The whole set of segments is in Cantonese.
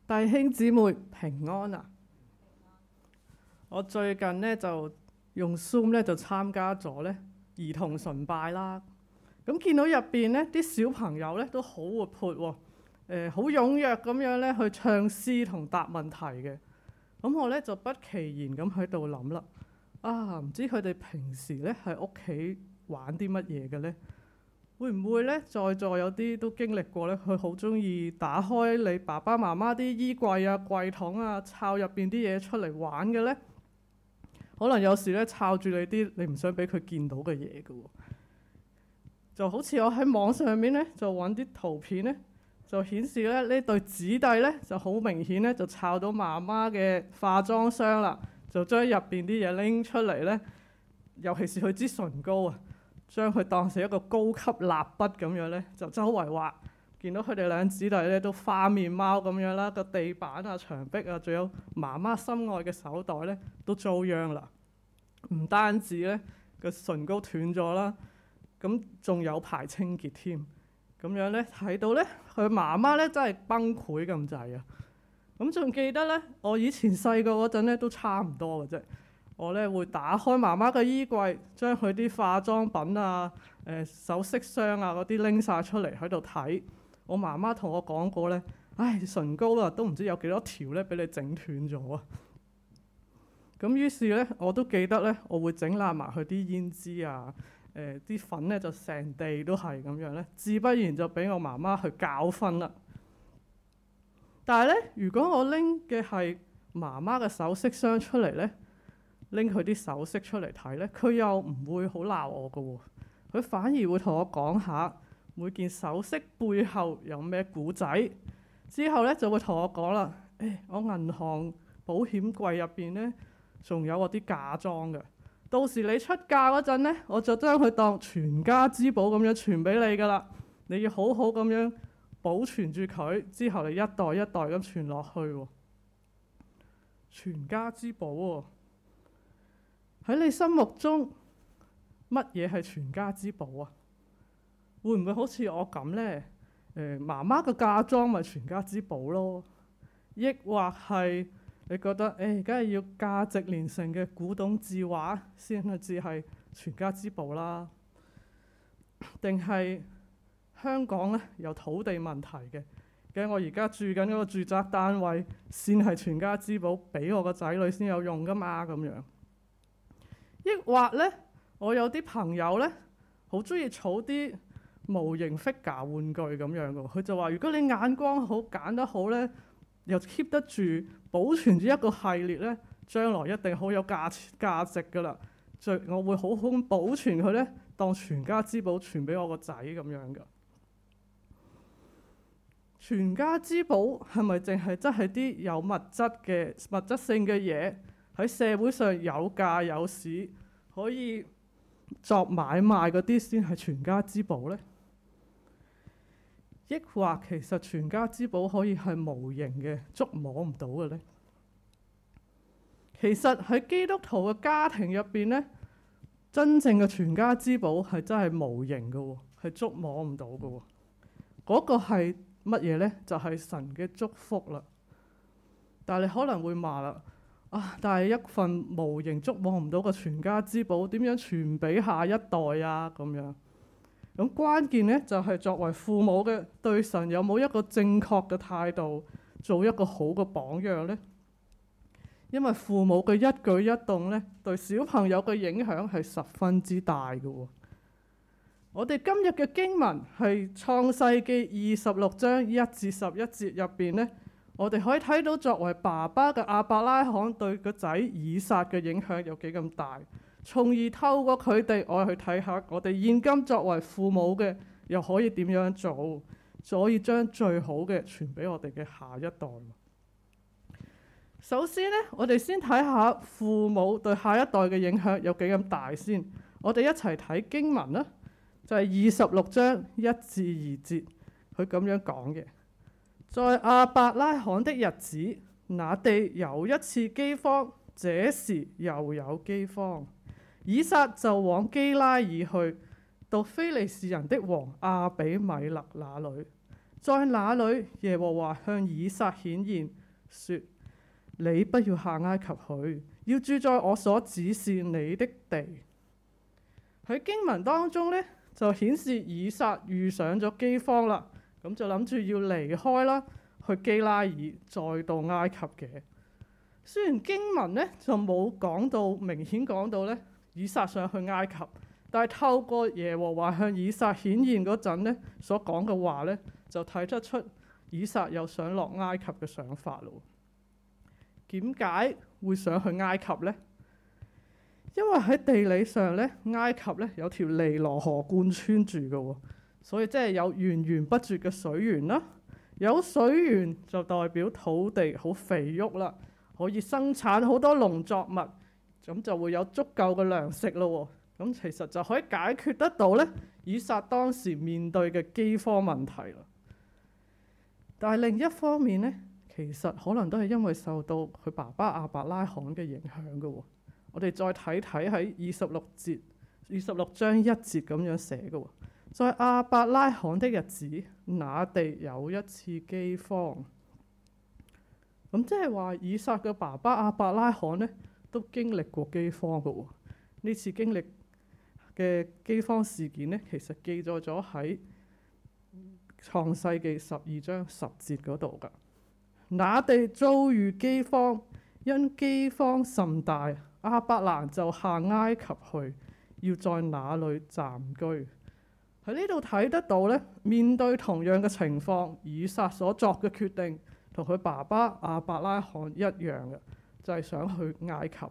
弟兄姊妹平安啊！我最近咧就用 Zoom 咧就參加咗咧兒童崇拜啦。咁見到入邊咧啲小朋友咧都好活潑喎，好踴躍咁樣咧去唱詩同答問題嘅。咁我咧就不其然咁喺度諗啦，唔知佢哋平時咧喺屋企玩啲乜嘢嘅咧？會唔會咧在座有啲都經歷過咧？佢好中意打開你爸爸媽媽啲衣櫃啊、櫃桶啊，摷入邊啲嘢出嚟玩嘅咧？可能有時咧摷住你啲你唔想俾佢見到嘅嘢嘅喎。就好似我喺網上面咧就揾啲圖片咧，就顯示咧呢對子弟咧就好明顯咧就摷到媽媽嘅化妝箱啦，就將入邊啲嘢拎出嚟咧，尤其是佢支唇膏啊。將佢當成一個高級蠟筆咁樣咧，就周圍畫。見到佢哋兩子弟咧都花面貓咁樣啦，個地板啊、牆壁啊，仲有媽媽心愛嘅手袋咧，都遭殃啦。唔單止咧個唇膏斷咗啦，咁仲有排清潔添。咁樣咧睇到咧，佢媽媽咧真係崩潰咁滯啊！咁仲記得咧，我以前細個嗰陣咧都差唔多嘅啫。我咧會打開媽媽嘅衣櫃，將佢啲化妝品啊、首飾箱啊嗰啲拎晒出嚟喺度睇。我媽媽同我講過咧，唇膏啊都唔知有幾多條咧俾你整斷咗啊！咁於是咧我都記得咧，我會整爛埋佢啲胭脂啊，啲粉咧就成地都係咁樣咧，自不然就俾我媽媽去教訓啦。但係咧，如果我拎嘅係媽媽嘅首飾箱出嚟咧，拎佢啲首飾出嚟睇咧，佢又唔會好鬧我㗎喎，佢反而會同我講下每件首飾背後有咩故仔。之後咧就會同我講啦，我銀行保險櫃入邊咧仲有我啲嫁妝嘅，到時你出嫁嗰陣咧，我就將佢當全家之寶咁樣傳俾你㗎啦。你要好好咁樣保存住佢，之後你一代一代咁傳落去喎。全家之寶喎。喺你心目中，乜嘢係全家之寶啊？會唔會好似我咁呢？媽媽嘅嫁妝咪全家之寶咯？抑或係你覺得梗係要價值連城嘅古董字畫先至係全家之寶啦？定係香港咧有土地問題嘅？我而家住緊嗰個住宅單位先係全家之寶，俾我個仔女先有用㗎嘛？咁樣。抑或咧，我有啲朋友咧，好中意儲啲模型 figure 玩具咁樣嘅。佢就話：如果你眼光好，揀得好咧，又 keep 得住，保存住一個系列咧，將來一定好有價值㗎啦。我會好好保存佢咧，當全家之寶傳俾我個仔咁樣嘅。全家之寶係咪淨係真係啲有物質性嘅嘢？喺社會上有價有市，可以作買賣嗰啲先係全家之寶呢？抑或其實全家之寶可以係無形嘅，捉摸唔到嘅呢？其實喺基督徒嘅家庭入邊呢，真正嘅全家之寶係真係無形嘅喎，係捉摸唔到嘅喎。嗰個係乜嘢呢？就係神嘅祝福啦。但係你可能會罵啦。但係一份無形捉摸唔到嘅全家之寶，點樣傳俾下一代啊？咁樣咁關鍵咧，就係作為父母嘅對神有冇一個正確嘅態度，做一個好嘅榜樣呢？因為父母嘅一舉一動咧，對小朋友嘅影響係十分之大嘅喎。我哋今日嘅經文係創世記26章1至11節入邊咧。我哋可以睇到作為爸爸嘅亞伯拉罕對個仔以撒嘅影響有幾咁大，從而透過佢哋我去睇下我哋現今作為父母嘅又可以點樣做，所以將最好嘅傳俾我哋嘅下一代。首先呢，我哋先睇下父母對下一代嘅影響有幾咁大先。我哋一齊睇經文啦，就係26章1至2節，佢咁樣講嘅。在亞伯拉罕的日子，那地有一次饑荒，這時又有饑荒。以撒就往基拉耳去，到非利士人的王亞比米勒那裏。在那裏，耶和華向以撒顯現， 說：你不要下埃及去，要住在我所指示你的地。喺經文當中呢，就顯示以撒遇上咗饑荒啦，咁就諗住要離開啦，去基拉耳，再到埃及嘅。雖然經文呢就冇講到明顯講到呢以撒想去埃及，但係透過耶和華向以撒顯現嗰陣呢所講嘅話呢，就睇得出以撒有想落埃及嘅想法咯。點解會想去埃及呢？因為喺地理上咧，埃及咧有條尼羅河貫穿住嘅喎，所以即係有源源不絕嘅水源啦。有水源就代表土地好肥沃啦，可以生產好多農作物，咁就會有足夠嘅糧食咯。咁其實就可以解決得到咧以撒當時面對嘅饑荒問題啦。但係另一方面咧，其實可能都係因為受到佢爸爸亞伯拉罕嘅影響嘅喎。我哋再睇睇喺26章1節咁樣寫嘅喎，在亞伯拉罕的日子，那地有一次饑荒。咁即係話以撒嘅爸爸亞伯拉罕呢，都經歷過饑荒嘅喎。呢次經歷嘅饑荒事件呢，其實記載咗喺創世記12章10節嗰度㗎。那地遭遇饑荒，因饑荒甚大，亞伯蘭就下埃及去，要在那裏暫居。喺呢度睇得到咧，面對同樣嘅情況，以撒所作嘅決定同佢爸爸亞伯拉罕一樣嘅，就係想去埃及。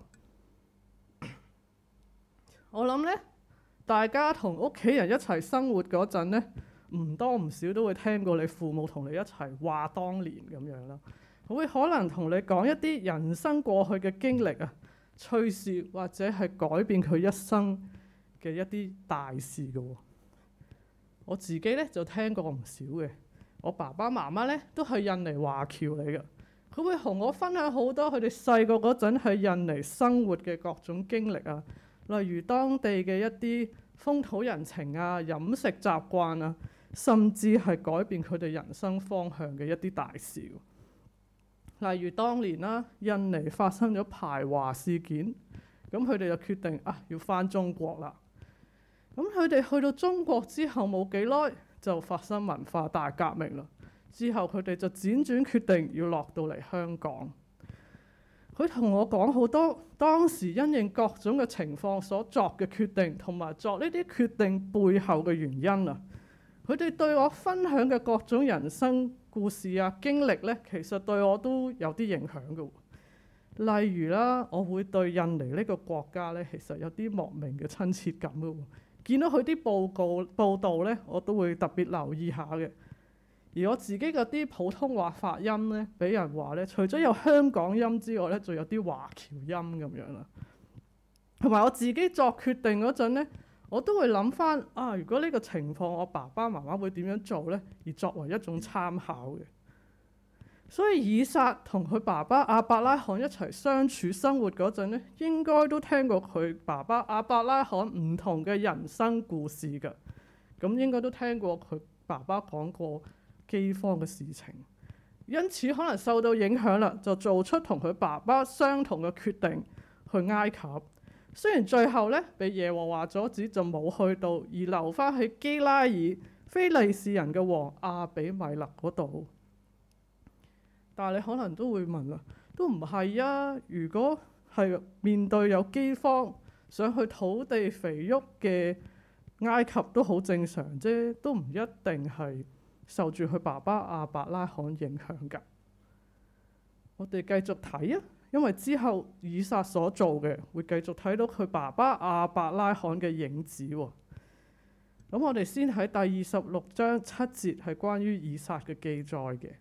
我諗咧，大家同屋企人一齊生活嗰陣咧，唔多唔少都會聽過你父母同你一齊話當年咁樣啦。佢會可能同你講一啲人生過去嘅經歷啊、趣事，或者係改變佢一生嘅一啲大事嘅喎。我自己咧就聽過唔少嘅。我爸爸媽媽咧都係印尼華僑嚟嘅，佢會同我分享好多佢哋細個嗰陣喺印尼生活嘅各種經歷啊，例如當地嘅一啲風土人情啊、飲食習慣啊，甚至係改變佢哋人生方向嘅一啲大事。例如當年啦，印尼發生咗排華事件，咁佢哋就決定要返中國啦。咁佢哋去到中國之後冇幾耐，就發生文化大革命啦。之後佢哋就輾轉決定要落到嚟香港。佢同我講好多當時因應各種嘅情況所作嘅決定，同埋作呢啲決定背後嘅原因啊。佢哋對我分享嘅各種人生故事啊、經歷咧，其實對我都有啲影響嘅。例如啦，我會對印尼呢個國家咧，其實有啲莫名嘅親切感嘅。見到佢啲報道咧，我都會特別留意下嘅。而我自己嗰啲普通話發音咧，俾人話咧，除咗有香港音之外咧，仲有啲華僑音咁樣啦。同埋我自己作決定嗰陣咧，我都會諗翻如果呢個情況，我爸爸媽媽會點樣做呢？而作為一種參考嘅。所以以撒同佢爸爸亞伯拉罕一齊相處生活嗰陣咧，應該都聽過佢爸爸亞伯拉罕唔同嘅人生故事㗎。咁應該都聽過佢爸爸講過饑荒嘅事情，因此可能受到影響啦，就做出同佢爸爸相同嘅決定去埃及。雖然最後咧被耶和華阻止，就冇去到，而留翻喺基拉耳非利士人嘅王亞比米勒嗰度。但係你可能都會問啦，都唔係啊！如果係面對有饑荒，想去土地肥沃嘅埃及都好正常啫，都唔一定係受住佢爸爸亞伯拉罕影響㗎。我哋繼續睇啊！因為之後以撒所做嘅會繼續睇到佢爸爸亞伯拉罕嘅影子喎。咁我哋先喺第26章7節係關於以撒嘅記載嘅。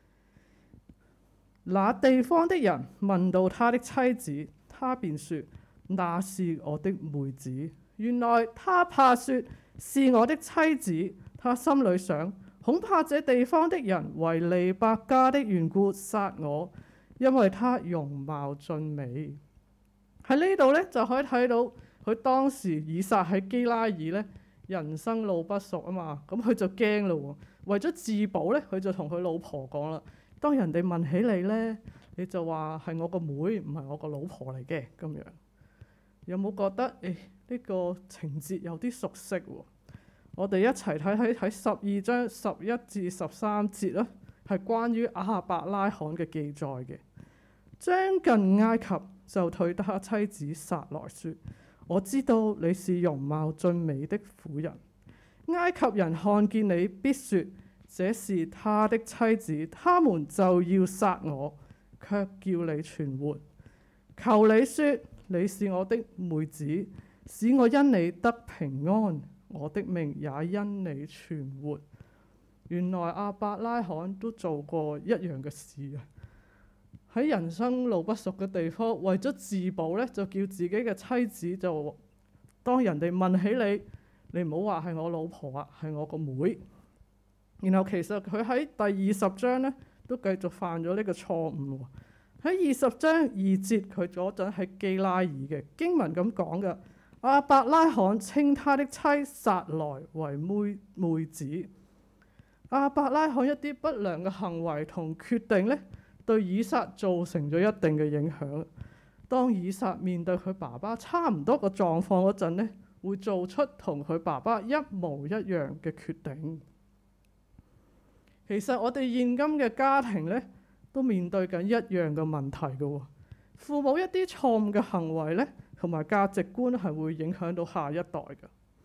那地方的人問到他的妻子，他便說：那是我的妹子。原來他怕說是我的妻子，他心裏想，恐怕這地方的人為利百加的緣故殺我，因為他容貌俊美。喺呢度咧就可以睇到佢當時以撒喺基拉耳咧人生路不熟啊嘛，咁佢就驚咯喎。為咗自保咧，佢就同佢老婆講啦：當人哋問起你咧，你就話係我個妹，唔係我個老婆嚟嘅咁樣。有冇覺得呢個情節有啲熟悉喎？我哋一齊睇睇12章11至13節啦，係關於亞伯拉罕嘅記載嘅。將近埃及，就對他妻子撒萊說：我知道你是容貌俊美的婦人。埃及人看見你，必說這是他的妻子，他們就要殺我，卻叫你存活。求你說你是我的妹子，使我因你得平安，我的命也因你存活。原來亞伯拉罕都做過一樣嘅事啊！喺人生路不熟嘅地方，為咗自保咧，就叫自己嘅妻子就當人哋問起你，你唔好話係我老婆啊，係我個妹。然後其實佢喺第20章咧都繼續犯咗呢個錯誤。喺20章2節，佢嗰陣係基拉耳嘅經文咁講嘅。亞伯拉罕稱他的妻撒萊為妹子。亞伯拉罕一啲不良嘅行為同決定咧，對以撒造成咗一定嘅影響。當以撒面對佢爸爸差唔多個狀況嗰陣咧，會做出同佢爸爸一模一樣嘅決定。其實我哋現今嘅家庭咧，都面對緊一樣嘅問題嘅喎。父母一啲錯誤嘅行為咧，同埋價值觀係會影響到下一代嘅。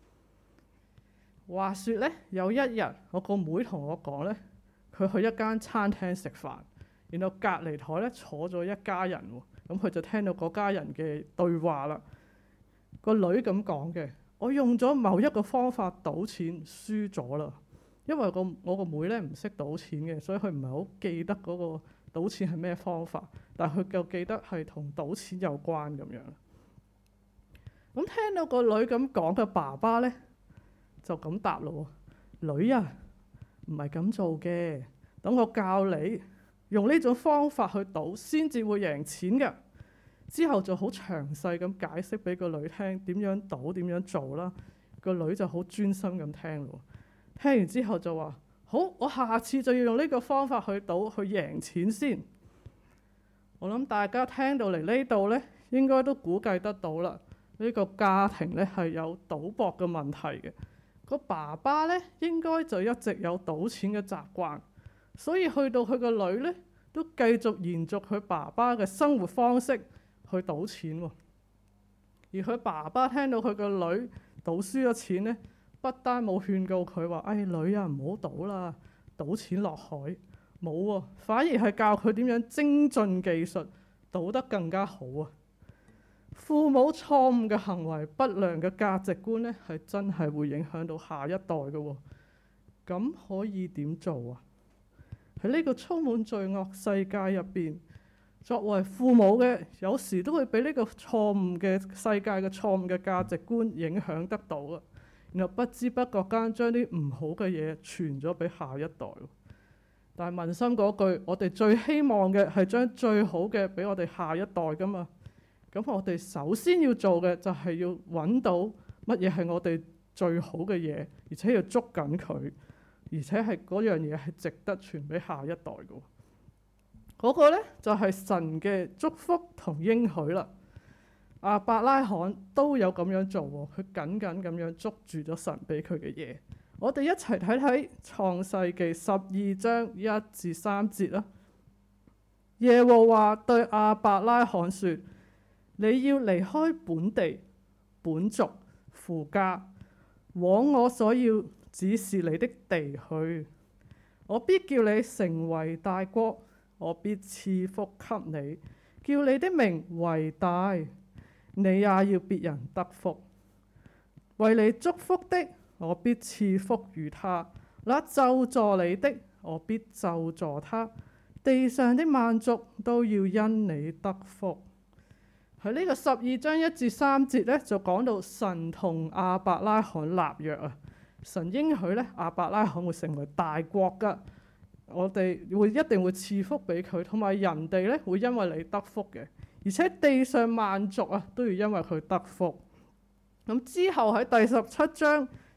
話說咧，有一日我個妹同我講咧，佢去一間餐廳食飯。然後隔離台咧坐咗一家人喎，咁佢就聽到嗰家人嘅對話啦。個女咁講嘅：我用咗某一個方法賭錢輸咗啦，因為我個妹咧唔識賭錢嘅，所以佢唔係好記得嗰個賭錢係咩方法，但係佢就記得係同賭錢有關咁樣。咁聽到個女咁講嘅爸爸咧，就咁答咯：女啊，唔係咁做嘅，等我教你。用呢種方法去賭先至會贏錢嘅。之後就好詳細咁解釋俾個女聽點樣賭點樣做啦。個女就好專心咁聽咯。聽完之後就話：好，我下次就要用呢個方法去賭去贏錢先。我諗大家聽到嚟呢度呢，應該都估計得到啦。呢個家庭呢係有賭博嘅問題嘅。個爸爸呢應該就一直有賭錢嘅習慣。所以去到佢個女呢，都繼續延續佢爸爸嘅生活方式去賭錢喎。而佢爸爸聽到佢個女賭輸咗錢呢，不單冇勸告佢話：女啊，唔好賭啦，賭錢落海。冇喎，反而係教佢點樣精進技術，賭得更加好啊！父母錯誤嘅行為、不良嘅價值觀呢，係真係會影響到下一代嘅喎。咁可以點做啊？喺呢個充滿罪惡世界入邊，作為父母嘅，有時都會俾呢個錯誤嘅世界嘅錯誤嘅價值觀影響得到啊。然後不知不覺間將啲唔好嘅嘢傳咗俾下一代。但係問心嗰句，我哋最希望嘅係將最好嘅俾我哋下一代噶嘛。咁我哋首先要做嘅就係要揾到乜嘢係我哋最好嘅嘢，而且要捉緊佢。而且係嗰樣嘢係值得傳俾下一代嘅。嗰個呢，就係神嘅祝福同應許啦。亞伯拉罕都有咁樣做喎，佢緊緊咁樣捉住咗神俾佢嘅嘢。我哋一齊睇睇創世記12章1至3節啦。耶和華對亞伯拉罕說：你要離開本地、本族、父家，往我所要指示你的地去，我必叫你成為大國，我必賜福給你，叫你的名為大，你也要別人得福。為你祝福的，我必賜福於他；那咒詛你的，我必咒詛他。地上的萬族都要因你得福。喺呢個12章1至3節咧，就講到神同亞伯拉罕立約啊。神應許咧，亞伯拉罕會成為大國噶，我哋一定會賜福俾佢，同埋人哋咧會因為你得福嘅，而且地上萬族啊都要因為佢得福。咁之後喺第17章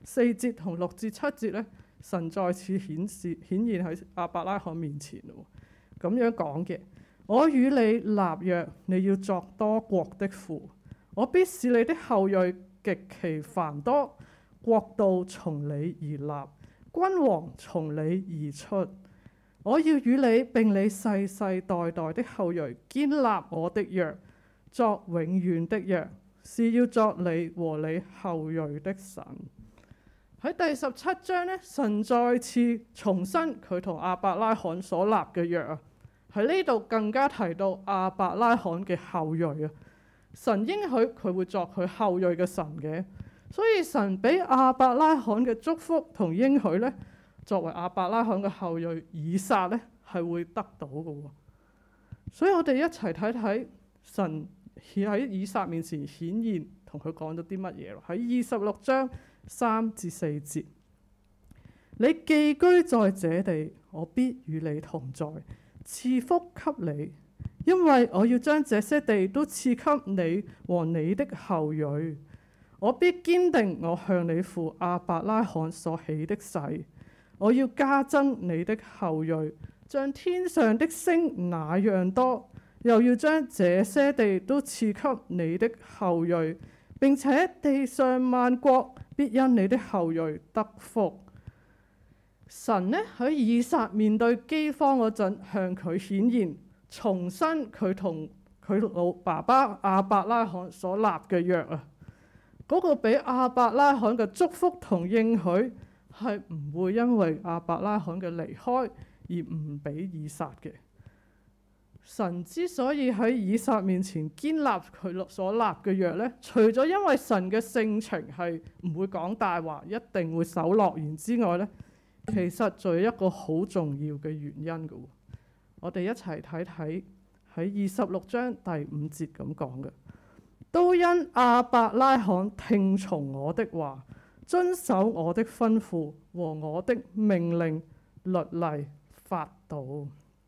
4節同6至7節咧，神再次顯現喺亞伯拉罕面前咯。咁樣講嘅：我與你立約，你要作多國的父，我必使你的後裔極其繁多，國度從你而立，君王從你而出。我要與你並你世世代代的後裔堅立我的約，作永遠的約，是要作你和你後裔的神。喺第17章呢，神再次重申佢同亞伯拉罕所立嘅約啊。喺呢度更加提到亞伯拉罕嘅後裔啊。神應許佢會作佢後裔嘅神嘅，所以神俾亞伯拉罕嘅祝福同應許呢，作為亞伯拉罕嘅後裔以撒呢，係會得到嘅。所以我哋一齊睇睇神喺以撒面前顯現，同佢講咗啲乜嘢咯？喺26章3至4節，你寄居在這地，我必與你同在，賜福給你，因為我要將這些地都賜給你和你的後裔。我必堅定我向你父亞伯拉罕所起的誓，我要加增你的後裔，像天上的星那樣多，又要將這些地都賜給你的後裔，並且地上萬國必因你的後裔得福。神呢喺以撒面對饑荒嗰陣，向佢顯現，重申佢同佢老爸爸亞伯拉罕所立嘅約啊。嗰個俾亞伯拉罕嘅祝福同應許，係唔會因為亞伯拉罕嘅離開而唔俾以撒嘅。神之所以喺以撒面前堅立佢所立嘅約呢，除咗因為神嘅性情係唔會講大話，一定會守諾言之外呢，其實仲有一個好重要嘅原因嘅。我哋一齊睇睇喺26章第5節咁講嘅：都因亞伯拉罕聽從我的話，遵守我的吩咐和我的命令、律例、法度。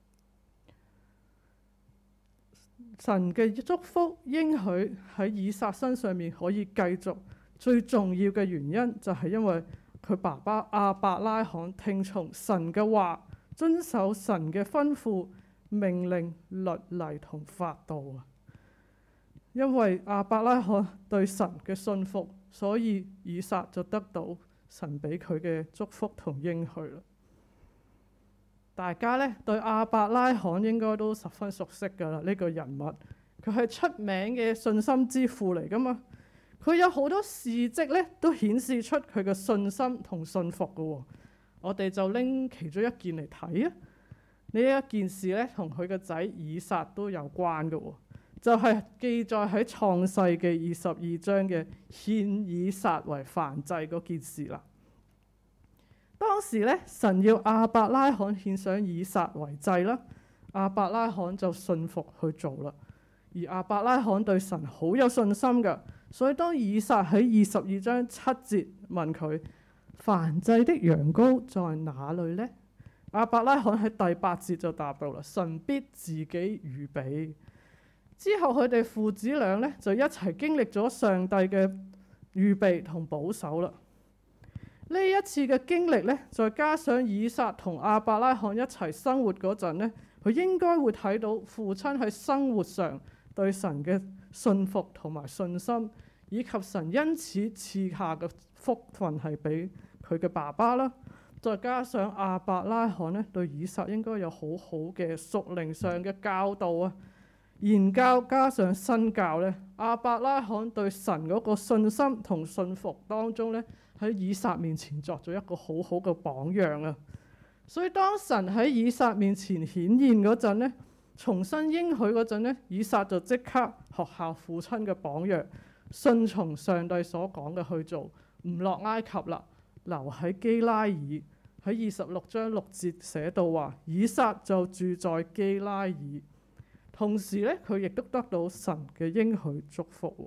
神嘅祝福應許喺以撒身上面可以繼續，最重要嘅原因就係因為佢爸爸亞伯拉罕聽從神嘅話，遵守神嘅吩咐、命令、律例同法度啊。因為亞伯拉罕對神嘅信服，所以以撒就得到神俾佢嘅祝福同應許啦。大家咧對亞伯拉罕應該都十分熟悉㗎啦，呢個人物佢係出名嘅信心之父嚟㗎嘛。佢有好多事蹟咧，都顯示出佢嘅信心同信服㗎。我哋就拎其中一件嚟睇啊。呢一件事咧，同佢個仔以撒都有關㗎，就係記載喺創世記22章嘅獻以撒為燔祭嗰件事啦。當時咧，神要亞伯拉罕獻上以撒為祭啦，亞伯拉罕就信服去做啦。而亞伯拉罕對神好有信心㗎，所以當以撒喺22章7節問佢燔祭的羊羔在哪裏呢？亞伯拉罕喺第8節就答到啦：神必自己預備。之後佢哋父子倆咧就一齊經歷咗上帝嘅預備同保守啦。呢一次嘅經歷咧，再加上以撒同亞伯拉罕一齊生活嗰陣咧，佢應該會睇到父親喺生活上對神嘅信服同埋信心，以及神因此賜下嘅福分係俾佢嘅爸爸啦。再加上亞伯拉罕咧對以撒應該有好好嘅屬靈上嘅教導啊，言教加上身教咧，亞伯拉罕對神嗰個信心同信服當中咧，喺以撒面前作咗一個好好嘅榜樣啊。所以當神喺以撒面前顯現嗰陣咧，重新應許嗰陣咧，以撒就即刻學效父親嘅榜樣，順從上帝所講嘅去做，唔落埃及啦，留喺基拉耳。喺26章6節寫到話，以撒就住在基拉耳。同時咧，佢亦都得到神嘅應許祝福。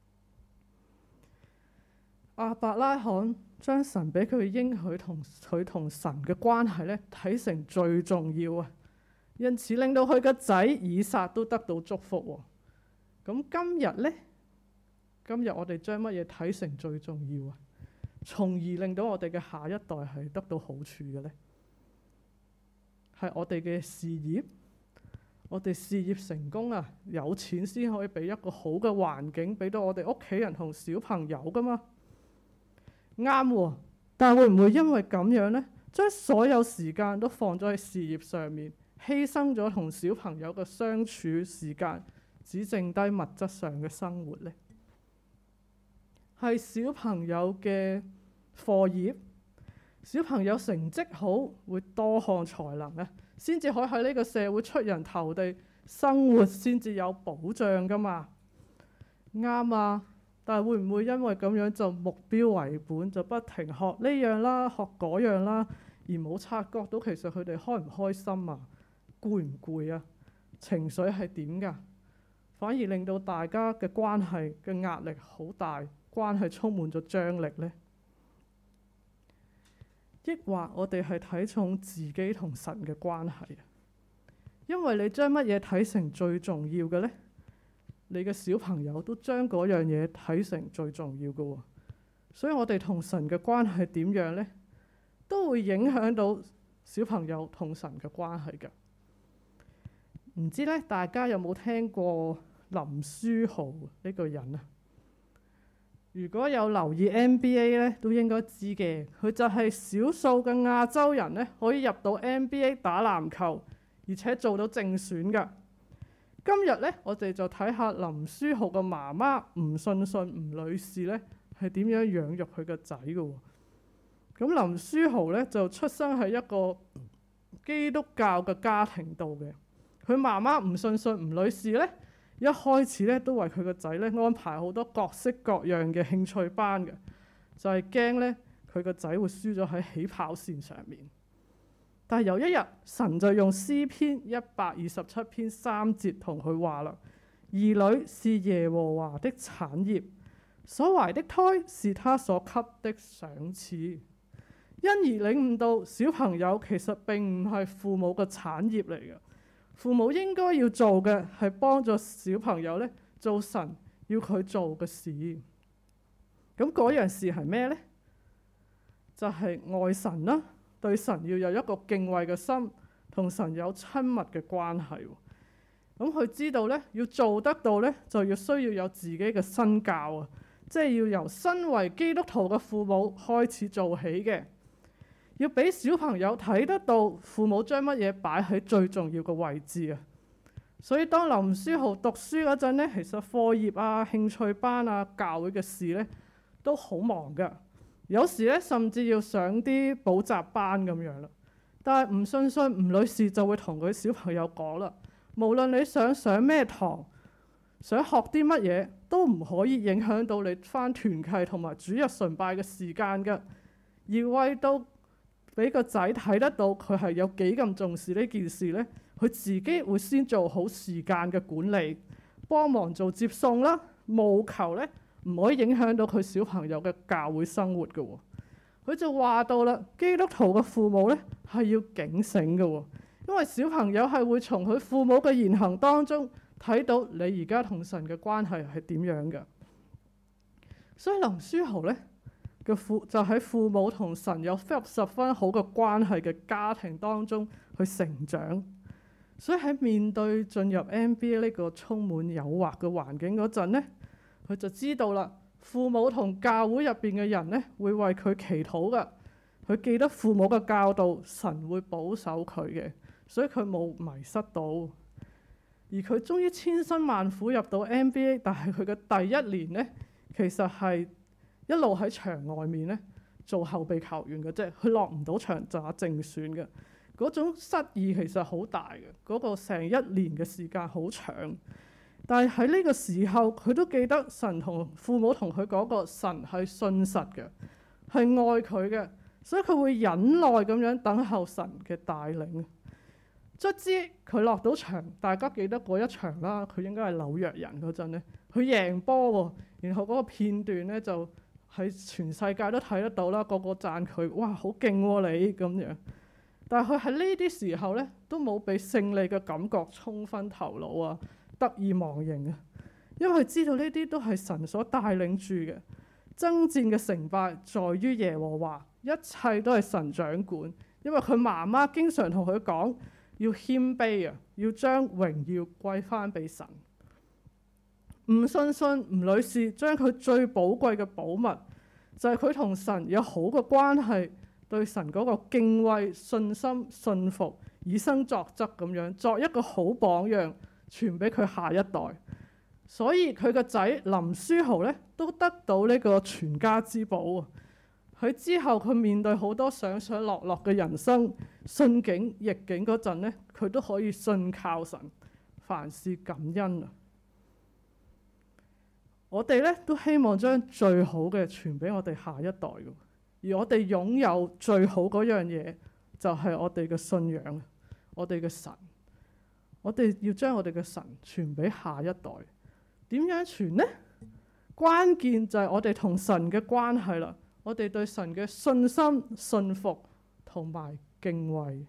亞伯拉罕將神俾佢嘅應許同佢同神嘅關係咧睇成最重要啊，因此令到佢個仔以撒都得到祝福。咁今日呢？今日我哋將乜嘢睇成最重要啊？ 從而令到我哋嘅下一代係得到好處嘅呢？係我哋嘅事業，我哋事業成功啊，有錢先可以俾一個好嘅環境俾到我哋屋企人同小朋友噶嘛？啱喎，但係會唔會因為咁樣呢，將所有時間都放咗喺事業上面，犧牲咗同小朋友嘅相處時間，只剩低物質上嘅生活呢？係小朋友嘅課業，小朋友成績好，會多項才能咧，先至可以喺呢個社會出人頭地，生活先至有保障噶嘛？啱啊！但係會唔會因為咁樣就目標為本，就不停學呢樣啦，學嗰樣啦，而冇察覺到其實佢哋開唔開心啊，攰唔攰啊，情緒係點㗎？反而令到大家嘅關係嘅壓力好大，關係充滿咗張力呢？抑或我哋係睇重自己同神嘅關係啊？因為你將乜嘢睇成最重要嘅呢？你嘅小朋友都將嗰樣嘢睇成最重要嘅喎。所以我哋同神嘅關係點樣呢？都會影響到小朋友同神嘅關係㗎。唔知咧，大家有冇聽過林書豪呢個人啊？如果有留意 NBA 咧，都應該知嘅。佢就係少數嘅亞洲人咧，可以入到 NBA 打籃球，而且做到正選㗎。今日咧，我哋就睇下林書豪嘅媽媽吳信信吳女士咧，係點樣養育佢個仔嘅喎。咁林書豪咧就出生喺一個基督教嘅家庭度嘅。佢媽媽吳信信吳女士咧，一開始咧都為佢個仔咧安排好多各式各樣嘅興趣班嘅，就係驚咧佢個仔會輸咗喺起跑線上面。但係有一日，神就用詩篇127篇3節同佢話啦：兒女是耶和華的產業，所懷的胎是他所給的賞賜。因而領悟到小朋友其實並唔係父母嘅產業嚟嘅，父母應該要做嘅係幫助小朋友咧做神要佢做嘅事。咁嗰樣事係咩呢？就係愛神啦。對神要有一個敬畏嘅心，同神有親密嘅關係。咁佢知道咧，要做得到咧，就要需要有自己嘅身教啊，即係要由身為基督徒嘅父母開始做起嘅，要俾小朋友睇得到父母將乜嘢擺喺最重要嘅位置啊。所以當林書豪讀書嗰陣咧，其實課業啊、興趣班啊、教會嘅事咧都好忙㗎。有時咧，甚至要上啲補習班咁樣啦。但係吳信信吳女士就會同佢小朋友講啦：無論你想上咩堂，想學啲乜嘢，都唔可以影響到你返團契同埋主日崇拜嘅時間㗎。而為到俾個仔睇得到佢係有幾咁重視呢件事咧，佢自己會先做好時間嘅管理，幫忙做接送啦，務求咧唔可以影響到佢小朋友嘅教會生活嘅喎。佢就話到啦，基督徒嘅父母咧係要警醒嘅喎，因為小朋友係會從佢父母嘅言行當中睇到你而家同神嘅關係係點樣嘅。所以林書豪咧就喺父母同神有十分好嘅關係嘅家庭當中去成長。所以喺面對進入 NBA 呢個充滿誘惑嘅環境嗰陣咧，佢就知道啦，父母同教會入邊嘅人咧會為佢祈禱噶。佢記得父母嘅教導，神會保守佢嘅，所以佢冇迷失到。而佢終於千辛萬苦入到 NBA， 但係佢嘅第一年咧，其實係一路喺場外面咧做後備球員嘅啫，佢落唔到場就打正選嘅。嗰種失意其實好大嘅，嗰個成一年嘅時間好長。但係喺呢個時候，佢都記得神同父母同佢講過，神係信實嘅，係愛佢嘅，所以佢會忍耐咁樣等候神嘅帶領。卒之佢落到場，大家記得嗰一場啦，佢應該係紐約人嗰陣咧，佢贏波喎，然後嗰個片段咧就喺全世界都睇得到啦，個個讚佢，哇，好勁喎你咁樣。但係佢喺呢啲時候咧，都冇俾勝利嘅感覺沖昏頭腦啊，得意忘形啊，因為佢知道呢啲都係神所帶領住嘅。 爭戰嘅成敗在於耶和華，一切都係神掌管。因為佢媽媽經常同佢講，要謙卑啊，要將榮耀歸翻俾神。吳信信吳女士將佢最寶貴嘅寶物，就係佢同神有好嘅關係，對神嗰個敬畏、信心、信服，以身作則咁樣，作一個好榜樣，傳俾佢下一代。所以佢個仔林書豪咧都得到呢個全家之寶啊！佢之後佢面對好多上上落落嘅人生，順境逆境嗰陣咧，佢都可以信靠神，凡事感恩啊！我哋咧都希望將最好嘅傳俾我哋下一代嘅，而我哋擁有最好嗰樣嘢就係我哋嘅信仰，我哋嘅神。我哋要將我哋嘅神傳俾下一代。點樣傳呢？關鍵就係我哋同神嘅關係啦。我哋對神嘅信心、信服同埋敬畏。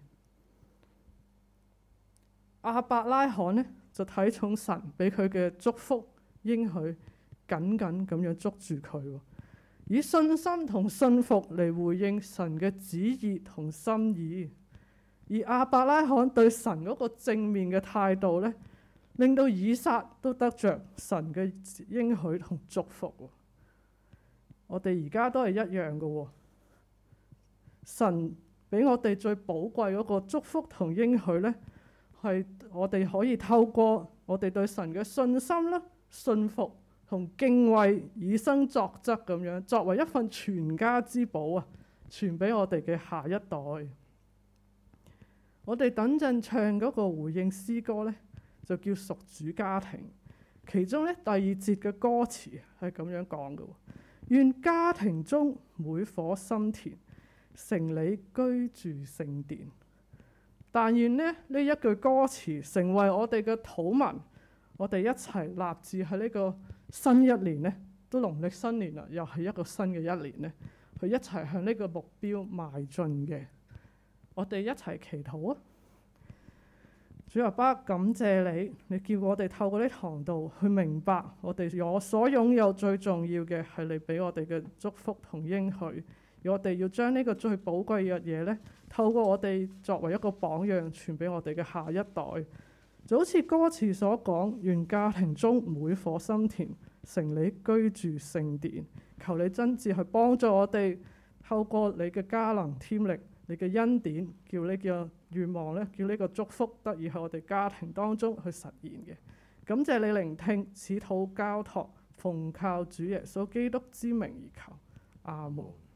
亞伯拉罕呢，就睇重神俾佢嘅祝福應許，緊緊咁樣捉住佢，以信心同信服嚟回應神嘅旨意同心意。而亞伯拉罕對神嗰個正面嘅態度呢，令到以撒都得着神嘅應許同祝福。我哋而家都係一樣嘅。神俾我哋最寶貴嗰個祝福同應許呢，係我哋可以透過我哋對神嘅信心啦、信服同敬畏，以身作則咁樣，作為一份全家之寶啊，傳俾我哋嘅下一代。我哋等陣唱嗰個回應詩歌呢，就叫屬主家庭。其中呢，第二節嘅歌詞係咁樣講嘅：願家庭中每顆心田，城裏居住聖殿。但願呢一句歌詞成為我哋嘅禱文，我哋一齊立志喺呢個新一年呢，都農曆新年啦，又係一個新嘅一年呢，去一齊向呢個目標邁進嘅。我哋一齊祈禱啊！主阿爸，感謝你，你叫我哋透過呢堂道去明白，我哋所擁有最重要嘅係你俾我哋嘅祝福同應許，而我哋要將呢個最寶貴嘅嘢呢，透過我哋作為一個榜樣，傳俾我哋嘅下一代。就好似歌詞所講，願家庭中每顆心田，城裏居住聖殿。求你真摯去幫助我哋，透過你嘅加能添力，你嘅恩典，叫呢個願望咧，叫呢個祝福得以喺我哋家庭當中去實現嘅。感謝你聆聽，此禱交託，奉靠主耶穌基督之名而求，阿門。